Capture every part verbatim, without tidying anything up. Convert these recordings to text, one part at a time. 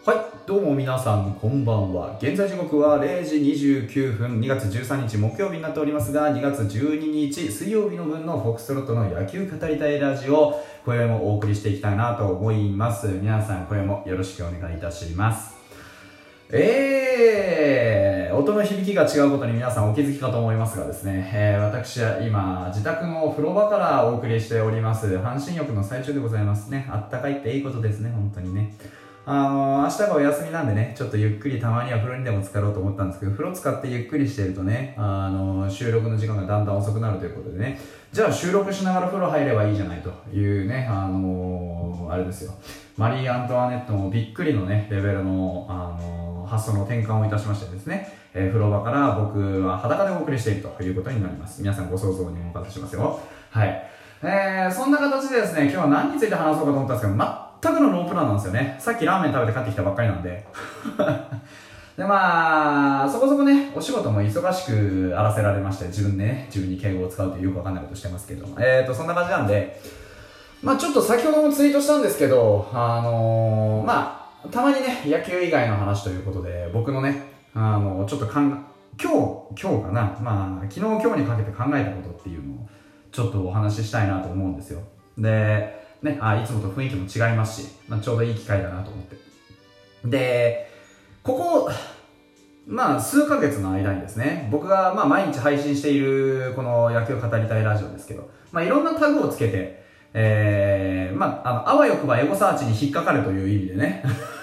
はい、どうも皆さんこんばんは。現在時刻はれいじにじゅうきゅうふん、にがつじゅうさんにち木曜日になっておりますが、にがつじゅうににち水曜日の分のフォックストロットの野球語りたいラジオ、今宵もお送りしていきたいなと思います。皆さん今宵もよろしくお願いいたします。えー、音の響きが違うことに皆さんお気づきかと思いますがですね、えー、私は今自宅の風呂場からお送りしております。半身浴の最中でございますね。あったかいっていいことですね、本当にね。あのー、明日がお休みなんでね、ちょっとゆっくりたまには風呂にでも浸かろうと思ったんですけど、風呂使ってゆっくりしてるとね、あのー、収録の時間がだんだん遅くなるということでね、じゃあ収録しながら風呂入ればいいじゃないというね、あのー、あれですよ。マリー・アントワネットもびっくりのね、レベルの、あのー、発想の転換をいたしましてですね、えー、風呂場から僕は裸でお送りしているということになります。皆さんご想像にお任せしますよ。はい。えー、そんな形でですね、今日は何について話そうかと思ったんですけど、全くのノープランなんですよね。さっきラーメン食べて帰ってきたばっかりなんで。で、まあ、そこそこね、お仕事も忙しくあらせられまして、自分でね、自分に敬語を使うというよくわかんないことしてますけど、えーと、そんな感じなんで、まあちょっと先ほどもツイートしたんですけど、あのー、まあ、たまにね、野球以外の話ということで、僕のね、あのー、ちょっとかん、今日、今日かな、まあ、昨日今日にかけて考えたことっていうのを、ちょっとお話ししたいなと思うんですよ。で、ね、あいつもと雰囲気も違いますし、まあ、ちょうどいい機会だなと思って。で、ここ、まあ、数ヶ月の間にですね、僕がまあ毎日配信しているこの野球語りたいラジオですけど、まあ、いろんなタグをつけて、えー、まあ、あの、あわよくばエゴサーチに引っかかるという意味でね、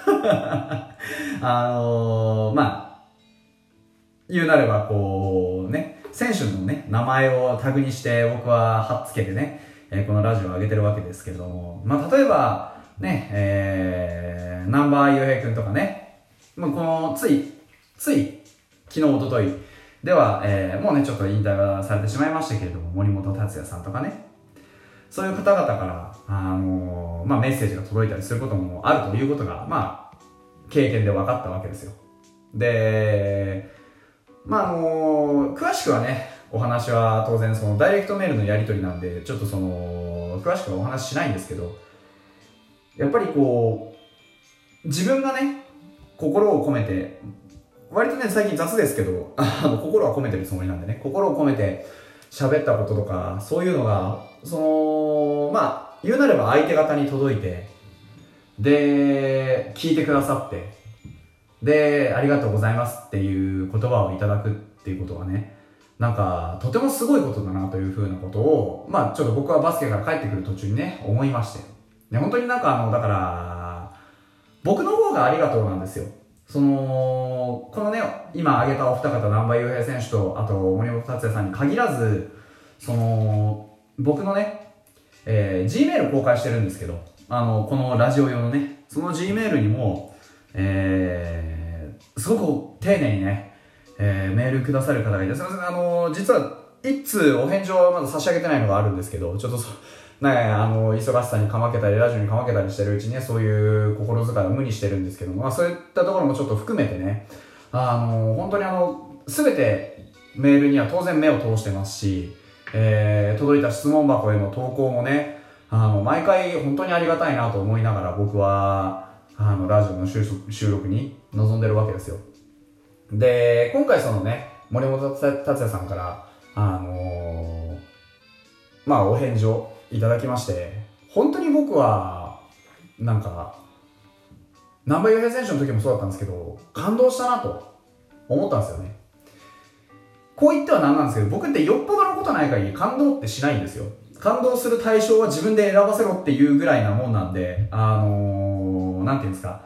あのー、まあ、言うなればこうね、選手のね、名前をタグにして僕は貼っつけてね、えー、このラジオを上げてるわけですけれども、まあ、例えば、ね、えー、ナンバーゆうへいくんとかね、もうこの、つい、つい、昨日、おとといでは、えー、もうね、ちょっと引退はされてしまいましたけれども、森本達也さんとかね、そういう方々から、あのー、まあ、メッセージが届いたりすることもあるということが、まあ、経験で分かったわけですよ。で、まあ、あのー、詳しくはね、お話は当然そのダイレクトメールのやり取りなんでちょっとその詳しくはお話ししないんですけど、やっぱりこう自分がね心を込めて、割とね最近雑ですけどあの心は込めてるつもりなんでね、心を込めて喋ったこととかそういうのがそのまあ言うなれば相手方に届いて、で聞いてくださって、でありがとうございますっていう言葉をいただくっていうことはね、なんかとてもすごいことだなというふうなことを、まあちょっと僕はバスケから帰ってくる途中にね思いまして、で本当になんかあのだから僕の方がありがとうなんですよ。そのこのね今挙げたお二方、難波雄平選手とあと森本達也さんに限らず、その僕のね、えー、G メール公開してるんですけど、あのこのラジオ用のね、その G メールにも、えー、すごく丁寧にねえー、メールくださる方がいて、すみません、あのー、実は一通お返事をまだ差し上げてないのがあるんですけど、ちょっとそ、ね、あのー、忙しさにかまけたりラジオにかまけたりしてるうちにね、そういう心遣いを無にしてるんですけども、まあ、そういったところもちょっと含めてね、あのー、本当にあのすべてメールには当然目を通してますし、えー、届いた質問箱への投稿もね、あの毎回本当にありがたいなと思いながら僕はあのラジオの収録に臨んでるわけですよ。で、今回そのね、森本達也さんから、あのー、まあお返事をいただきまして、本当に僕は、なんか、難波雄平選手の時もそうだったんですけど、感動したなと思ったんですよね。こう言ってはなんなんですけど、僕ってよっぽどのことない限り感動ってしないんですよ。感動する対象は自分で選ばせろっていうぐらいなもんなんで、あのー、なんていうんですか、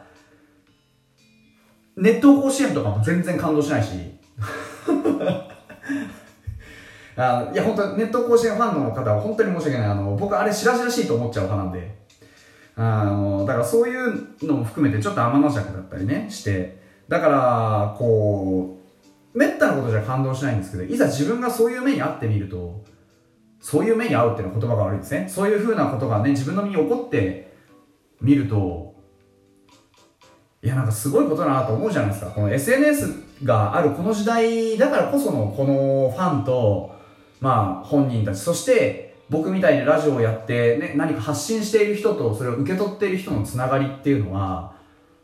熱湯甲子園とかも全然感動しないしあのいや本当熱湯甲子園ファンの方は本当に申し訳ない。あの僕あれしらしらしいと思っちゃう派なんで、あのだからそういうのも含めてちょっと天の弱だったりねして、だからこうめったなことじゃ感動しないんですけど、いざ自分がそういう目に遭ってみると、そういう目に遭うっていうのは言葉が悪いですね。そういう風なことがね自分の身に起こってみると、いやなんかすごいことだなと思うじゃないですか。この エスエヌエス があるこの時代だからこそのこのファンとまあ本人たち、そして僕みたいにラジオをやって、ね、何か発信している人とそれを受け取っている人のつながりっていうのは、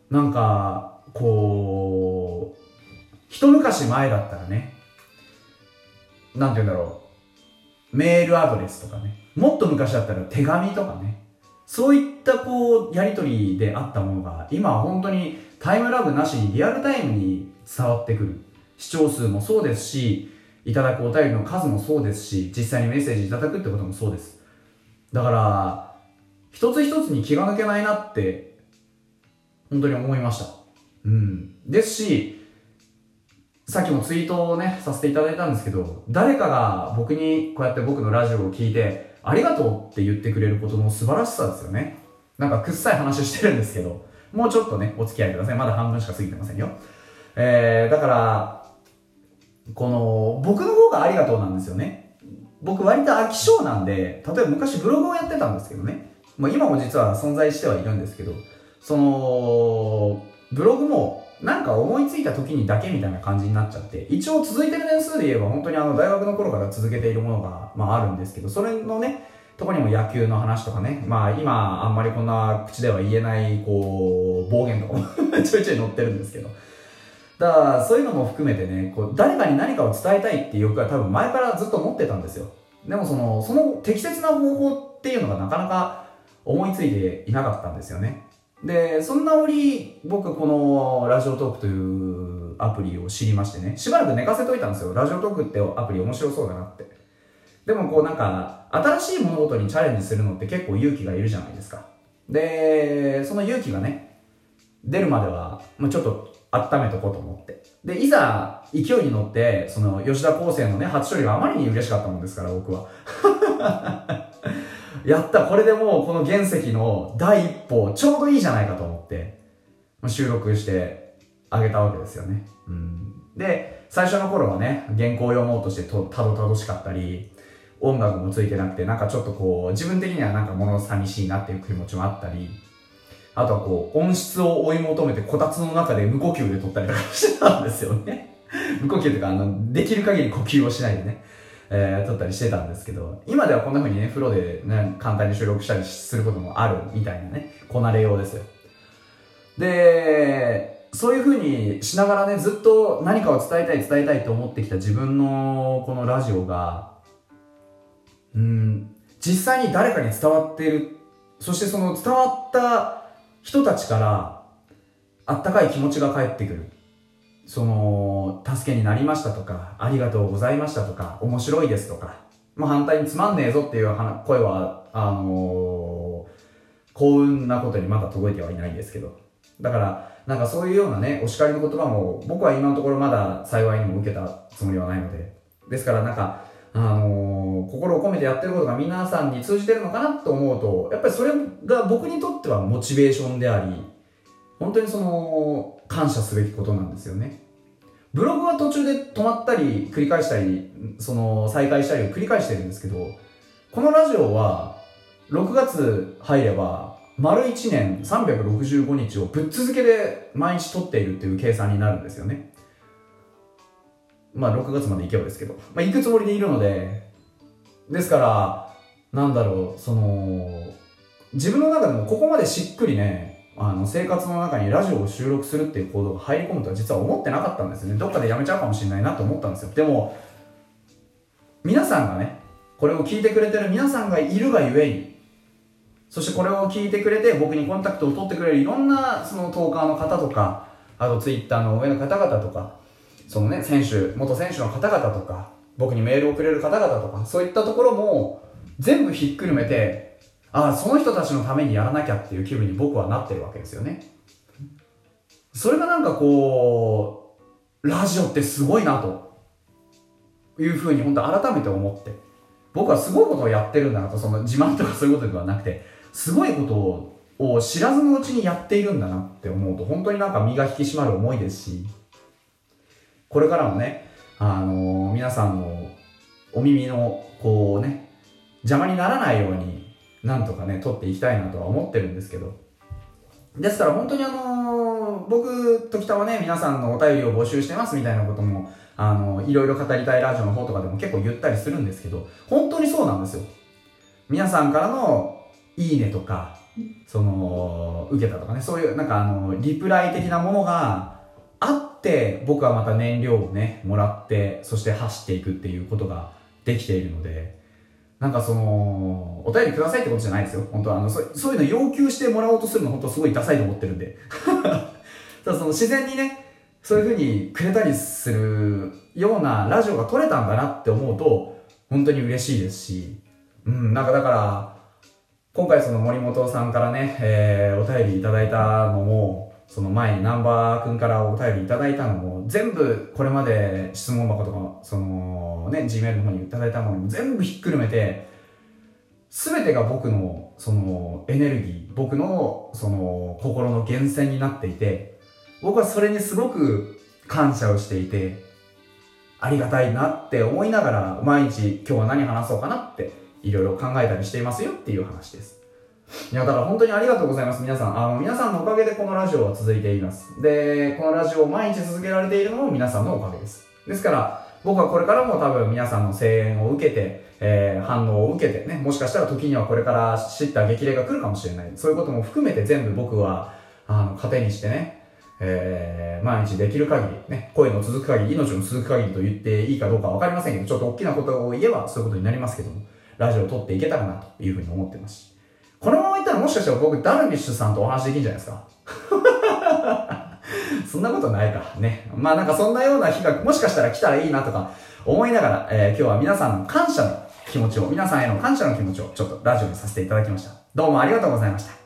なんかこう一昔前だったらね、なんて言うんだろう、メールアドレスとかね、もっと昔だったら手紙とかね、そういったこうやり取りであったものが今は本当にタイムラグなしにリアルタイムに伝わってくる。視聴数もそうですし、いただくお便りの数もそうですし、実際にメッセージいただくってこともそうです。だから一つ一つに気が抜けないなって本当に思いました。うん。ですし、さっきもツイートをね、させていただいたんですけど、誰かが僕にこうやって僕のラジオを聞いて、ありがとうって言ってくれることの素晴らしさですよね。なんかくっさい話してるんですけど、もうちょっとね、お付き合いください。まだ半分しか過ぎてませんよ。えー、だから、この、僕の方がありがとうなんですよね。僕割と飽き性なんで、例えば昔ブログをやってたんですけどね。まあ今も実は存在してはいるんですけど、その、ブログもなんか思いついた時にだけみたいな感じになっちゃって、一応続いてる年数で言えば本当にあの大学の頃から続けているものが、まああるんですけど、それのね、とこにも野球の話とかね、まあ今あんまりこんな口では言えないこう暴言とかもちょいちょい載ってるんですけど、だからそういうのも含めてね、こう誰かに何かを伝えたいっていう欲は多分前からずっと持ってたんですよ。でもそのその適切な方法っていうのがなかなか思いついていなかったんですよね。で、そんな折、僕このラジオトークというアプリを知りましてね、しばらく寝かせといたんですよ。ラジオトークってアプリ面白そうだなって。でもこうなんか、新しい物事にチャレンジするのって結構勇気がいるじゃないですか。で、その勇気がね、出るまでは、まあ、ちょっと温めとこうと思って。で、いざ勢いに乗って、その吉田康生のね、初勝利があまりに嬉しかったもんですから、僕は。やった、これでもうこの原石の第一歩、ちょうどいいじゃないかと思って、収録してあげたわけですよね。うん、で、最初の頃はね、原稿を読もうとしてとたどたどしかったり、音楽もついてなくて、なんかちょっとこう、自分的にはなんか物寂しいなっていう気持ちもあったり、あとはこう、音質を追い求めてこたつの中で無呼吸で撮ったりとかしてたんですよね。無呼吸というか、あの、できる限り呼吸をしないでね。えー、撮ったりしてたんですけど、今ではこんな風にね、風呂で、ね、簡単に収録したりすることもあるみたいなね、こなれようですよ。で、そういう風にしながらね、ずっと何かを伝えたい伝えたいと思ってきた自分のこのラジオが、うん、実際に誰かに伝わっている、そしてその伝わった人たちからあったかい気持ちが返ってくる。その、助けになりましたとか、ありがとうございましたとか、面白いですとか、まあ反対につまんねえぞっていう声は、あのー、幸運なことにまだ届いてはいないんですけど。だから、なんかそういうようなね、お叱りの言葉も、僕は今のところまだ幸いにも受けたつもりはないので。ですからなんか、あのー、心を込めてやってることが皆さんに通じてるのかなと思うと、やっぱりそれが僕にとってはモチベーションであり、本当にその、感謝すべきことなんですよね。ブログは途中で止まったり、繰り返したり、その、再開したりを繰り返してるんですけど、このラジオは、ろくがつ入れば、丸いちねんさんびゃくろくじゅうごにちをぶっ続けで毎日撮っているっていう計算になるんですよね。まあろくがつまで行けばですけど、まあ行くつもりでいるので、ですから、なんだろう、その、自分の中でもここまでしっくりね、あの生活の中にラジオを収録するっていう行動が入り込むとは実は思ってなかったんですよね。どっかでやめちゃうかもしれないなと思ったんですよ。でも皆さんがね、これを聞いてくれてる皆さんがいるがゆえに、そしてこれを聞いてくれて僕にコンタクトを取ってくれるいろんなそのトーカーの方とか、あとツイッターの上の方々とか、そのね、選手元選手の方々とか、僕にメールをくれる方々とか、そういったところも全部ひっくるめて、ああ、その人たちのためにやらなきゃっていう気分に僕はなってるわけですよね。それがなんかこう、ラジオってすごいなというふうに本当改めて思って、僕はすごいことをやってるんだなと、その自慢とかそういうことではなくて、すごいことを知らずのうちにやっているんだなって思うと、本当になんか身が引き締まる思いですし、これからもね、あのー、皆さんのお耳のこうね、邪魔にならないように、なんとかね、撮っていきたいなとは思ってるんですけど。ですから本当にあのー、僕、時たまね、皆さんのお便りを募集してますみたいなことも、あのー、いろいろ語りたいラジオの方とかでも結構言ったりするんですけど、本当にそうなんですよ。皆さんからのいいねとか、その、受けたとかね、そういうなんかあの、リプライ的なものがあって、僕はまた燃料をね、もらって、そして走っていくっていうことができているので、なんかその、お便りくださいってことじゃないですよ。本当はあの、そそういうの要求してもらおうとするの本当すごいダサいと思ってるんで。ただその自然にね、そういう風にくれたりするようなラジオが撮れたんだなって思うと、本当に嬉しいですし、うん、なんかだから、今回その森本さんからね、えー、お便りいただいたのも、その前に南波くんからお便りいただいたのも、全部これまで質問箱とか、そのね、Gmail の方にいただいたものも全部ひっくるめて、すべてが僕のそのエネルギー、僕のその心の源泉になっていて、僕はそれにすごく感謝をしていて、ありがたいなって思いながら、毎日今日は何話そうかなっていろいろ考えたりしていますよっていう話です。いや、だから本当にありがとうございます。皆さん。あの、皆さんのおかげでこのラジオは続いています。で、このラジオを毎日続けられているのも皆さんのおかげです。ですから、僕はこれからも多分皆さんの声援を受けて、えー、反応を受けてね、もしかしたら時にはこれから知った激励が来るかもしれない。そういうことも含めて全部僕は、あの、糧にしてね、えー、毎日できる限り、ね、声の続く限り、命の続く限りと言っていいかどうかわかりませんけど、ちょっと大きなことを言えばそういうことになりますけども、ラジオを撮っていけたらなというふうに思ってますし。このままいったらもしかしたら僕、ダルビッシュさんとお話できるんじゃないですか。そんなことないか。ね。まあなんかそんなような日がもしかしたら来たらいいなとか思いながら、えー、今日は皆さんの感謝の気持ちを、皆さんへの感謝の気持ちをちょっとラジオにさせていただきました。どうもありがとうございました。